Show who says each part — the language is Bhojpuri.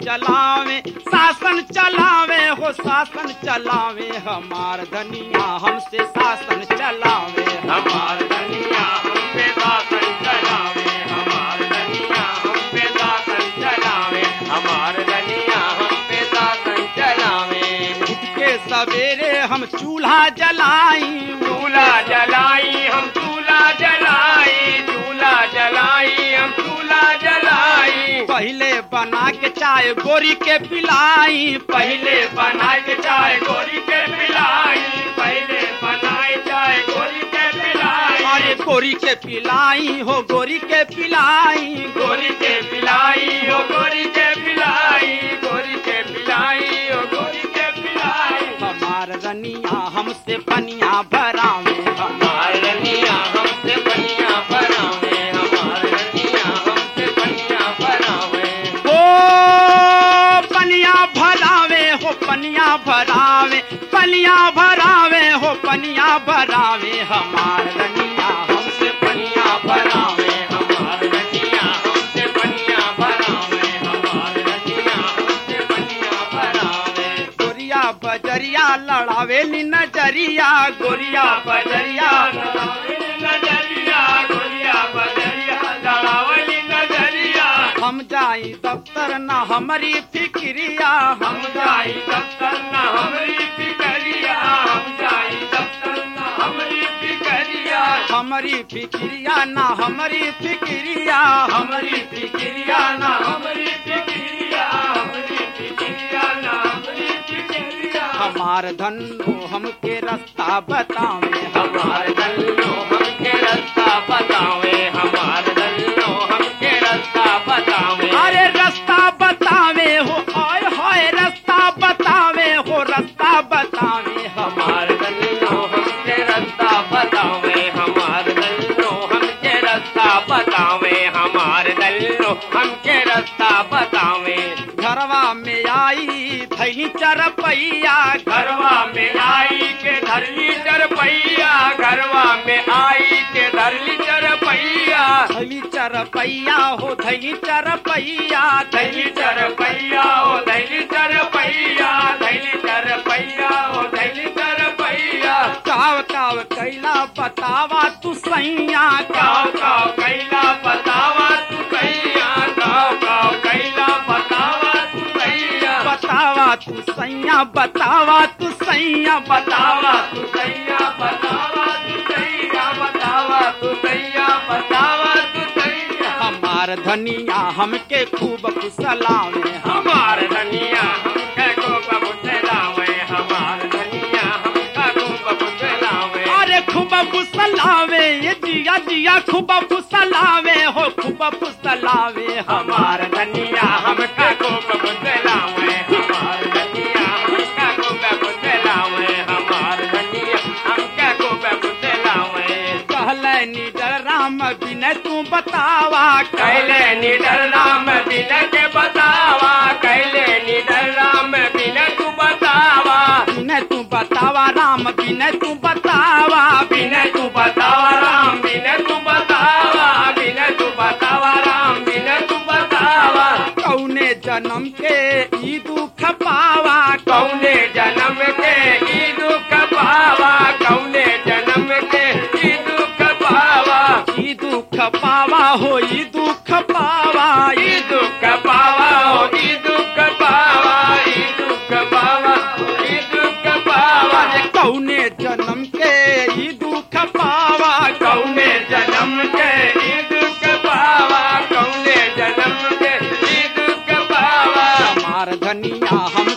Speaker 1: चलावे, शासन चलावे हो शासन चलावे, हमार धनिया हमसे शासन चलावे,
Speaker 2: हमार धनिया हम पे शासन चलावे, हमार धनिया हम पे शासन चलावे, हमार धनिया हम पे शासन चलावे।
Speaker 1: उठ के सवेरे हम चूल्हा जलाई,
Speaker 2: चूल्हा जलाई हम चूल्हा जलाई, चूल्हा जलाई हम चूल्हा जलाई।
Speaker 1: पहले बना के चाय गोरी के पिलाई,
Speaker 2: पहले बना के चाय गोरी के पिलाई, पहले बनाए चाय गोरी के पिलाई।
Speaker 1: अरे गोरी के पिलाई हो गोरी के पिलाई,
Speaker 2: गोरी के पिलाई हो गोरी के पिलाई, गोरी के पिलाई हो गोरी के पिलाई।
Speaker 1: हमार रनिया हमसे पनिया भरावे,
Speaker 2: हमार रनिया हमसे पनिया भरावे, हमार रनिया हमसे पनिया भरावे।
Speaker 1: ओ पनिया भरावे हो पनिया भरावे, पनिया भरावे हो पनिया भरावे, हमार रनिया हमसे
Speaker 2: पनिया भरावे, हमार रनिया हमसे पनिया भरावे, हमार रनिया हमसे पनिया भरावे।
Speaker 1: गोरिया बजरिया लड़ावे नी नजरिया,
Speaker 2: गोरिया बजरिया लड़ावली नजरिया, गोरिया बजरिया लड़ावली नजरिया।
Speaker 1: हम जाई दफ्तर न हमारी फिक्रिया,
Speaker 2: हम जाई दफ्तर न हमारी फिक्रिया, हम जाई दफ्तर न हमारी फिक्रिया।
Speaker 1: हमारी फिक्रिया न हमारी फिक्रिया,
Speaker 2: हमारी फिक्रिया न हमारी फिक्रिया, हमारी फिक्रिया न हमारी फिक्रिया।
Speaker 1: हमार धनो हमके रास्ता बतावे,
Speaker 2: हमार दल्लो हमके रास्ता बतावे, हमार दल्लो हमके रास्ता बतावे।
Speaker 1: अरे रास्ता बतावे हो आय हाय रास्ता बतावे हो रास्ता बतावे,
Speaker 2: हमार दल्लो हमके रास्ता बतावे, हमार दल्लो हमके रास्ता बतावे, हमार दल्लो हमके रास्ता बतावे।
Speaker 1: घरवा में आई थैली चरपैया,
Speaker 2: घरवा में आई के धरली चरपैया, घरवा में आई के धरली चरपैया।
Speaker 1: थैली चरपैया हो थैली चरपैया,
Speaker 2: धैली चरपैया हो धैली चरपैया, धैली चरपैया हो धैली चरपैया।
Speaker 1: काव काव कैला बतावा तू सैया,
Speaker 2: काव काव कैला बतावा तू कैया, काव काव कैला बतावा तू कैया।
Speaker 1: बतावा तू सैया बतावा तू सैया,
Speaker 2: बतावा तू कैया, बतावा तू कैया, बतावा तू कैया, बतावा तू कैया।
Speaker 1: हमार धनिया हमके खूब फुसलावे,
Speaker 2: हमार धनिया हमके खूब फुसलावे, हमार धनिया हमका खूब फुसलावे।
Speaker 1: अरे खूब फुसलावे ये जिया जिया खूब फुसलावे हो खूब फुसलावे,
Speaker 2: हमार धनिया हमका खूब फुसलावे, हमार धनिया हमका खूब फुसलावे, हमार धनिया हमका खूब फुसलावे।
Speaker 1: कहले निडर राम बिन तू बतावा,
Speaker 2: कैले निडर राम बिन के बतावा, कैले निडर राम बिन तू बतावा,
Speaker 1: बिन तू बतावा राम बिन तू बतावा,
Speaker 2: बिन तू बतावा राम बिन तू बतावा, बिन तू बतावा राम बिन तू बतावा।
Speaker 1: कौने जन्म के ई दुख पावा,
Speaker 2: कौने जन्म के ई दुख पावा, कौने जन्म के ई दुख पावा।
Speaker 1: ई दुख पावा हो ई दुख पावा,
Speaker 2: ई दुख पावा हो ई दुख पावा, ई दुख पावा हो ई दुख पावा।
Speaker 1: कौने जन्म के ई दुख पावा,
Speaker 2: कौने जन्म के ई दुख पावा, कौने जन्म के ई दुख पावा।
Speaker 1: हमार धनिया हम